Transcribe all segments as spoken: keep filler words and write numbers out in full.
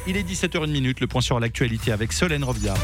Il est dix-sept heures zéro un, le point sur l'actualité avec Solène Robillard.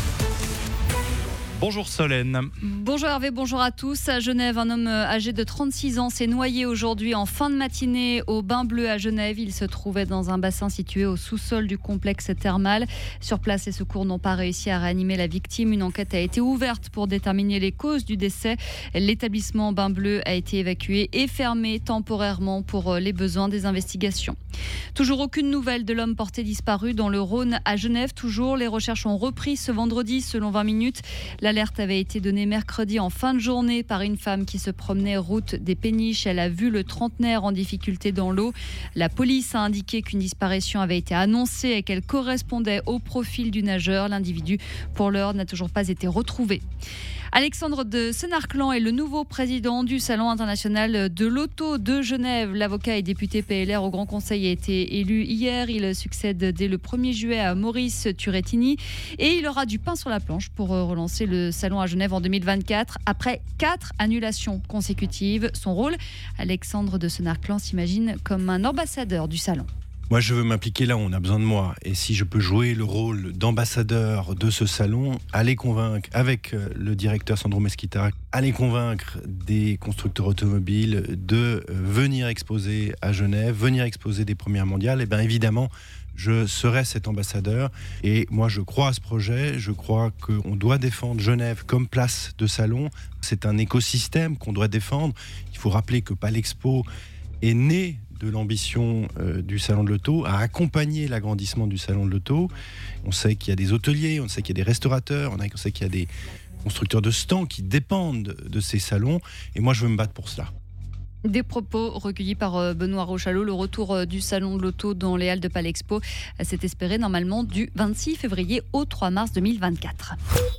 Bonjour Solène. Bonjour Hervé, bonjour à tous. À Genève, un homme âgé de trente-six ans s'est noyé aujourd'hui en fin de matinée au Bain Bleu à Genève. Il se trouvait dans un bassin situé au sous-sol du complexe thermal. Sur place, les secours n'ont pas réussi à réanimer la victime. Une enquête a été ouverte pour déterminer les causes du décès. L'établissement Bain Bleu a été évacué et fermé temporairement pour les besoins des investigations. Toujours aucune nouvelle de l'homme porté disparu dans le Rhône à Genève. Toujours, les recherches ont repris ce vendredi selon vingt minutes. L'alerte avait été donnée mercredi en fin de journée par une femme qui se promenait route des Péniches. Elle a vu le trentenaire en difficulté dans l'eau. La police a indiqué qu'une disparition avait été annoncée et qu'elle correspondait au profil du nageur. L'individu, pour l'heure, n'a toujours pas été retrouvé. Alexandre de Senarclan est le nouveau président du Salon international de l'auto de Genève. L'avocat et député P L R au Grand Conseil a été élu hier. Il succède dès le premier juillet à Maurice Turrettini et il aura du pain sur la planche pour relancer le Salon à Genève en deux mille vingt-quatre. Après quatre annulations consécutives, son rôle, Alexandre de Senarclan s'imagine comme un ambassadeur du Salon. Moi, je veux m'impliquer là où on a besoin de moi. Et si je peux jouer le rôle d'ambassadeur de ce salon, aller convaincre, avec le directeur Sandro Mesquita, aller convaincre des constructeurs automobiles de venir exposer à Genève, venir exposer des premières mondiales, et bien évidemment, je serai cet ambassadeur. Et moi, je crois à ce projet. Je crois qu'on doit défendre Genève comme place de salon. C'est un écosystème qu'on doit défendre. Il faut rappeler que Palexpo est né de l'ambition euh, du Salon de l'Auto, à accompagner l'agrandissement du Salon de l'Auto. On sait qu'il y a des hôteliers, on sait qu'il y a des restaurateurs, on sait qu'il y a des constructeurs de stands qui dépendent de ces salons. Et moi, je veux me battre pour cela. Des propos recueillis par Benoît Rochalot. Le retour du Salon de l'Auto dans les halles de Palexpo s'est espéré normalement du vingt-six février au trois mars deux mille vingt-quatre.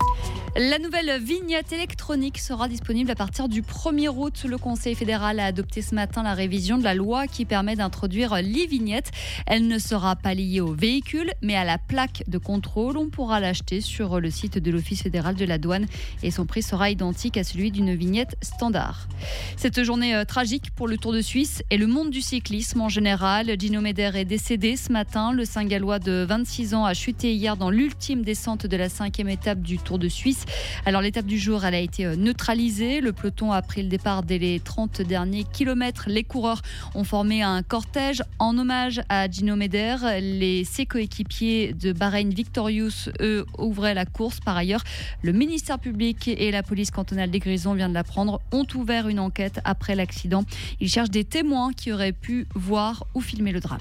La nouvelle vignette électronique sera disponible à partir du premier août. Le Conseil fédéral a adopté ce matin la révision de la loi qui permet d'introduire l'e-vignette. Elle ne sera pas liée au véhicule, mais à la plaque de contrôle. On pourra l'acheter sur le site de l'Office fédéral de la douane et son prix sera identique à celui d'une vignette standard. Cette journée tragique pour le Tour de Suisse et le monde du cyclisme en général. Gino Meder est décédé ce matin. Le Saint-Gallois de vingt-six ans a chuté hier dans l'ultime descente de la cinquième étape du Tour de Suisse. Alors l'étape du jour, elle a été neutralisée. Le peloton a pris le départ dès les trente derniers kilomètres. Les coureurs ont formé un cortège en hommage à Gino Meder. Les, ses coéquipiers de Bahreïn Victorious, eux, ouvraient la course. Par ailleurs, le ministère public et la police cantonale des Grisons, vient de l'apprendre, ont ouvert une enquête après l'accident. Ils cherchent des témoins qui auraient pu voir ou filmer le drame.